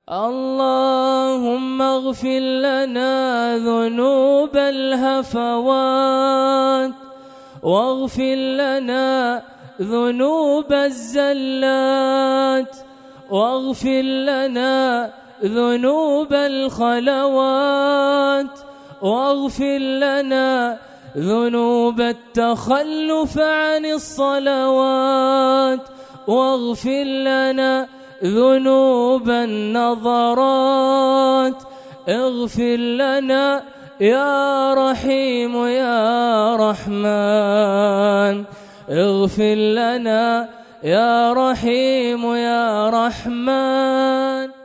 اللهم اغفر لنا ذنوب الهفوات، واغفر لنا ذنوب الزلات، واغفر لنا ذنوب الخلوات، واغفر لنا ذنوب التخلف عن الصلوات، واغفر لنا ذنوب النظرات. اغفر لنا يا رحيم يا رحمن، اغفر لنا يا رحيم يا رحمن.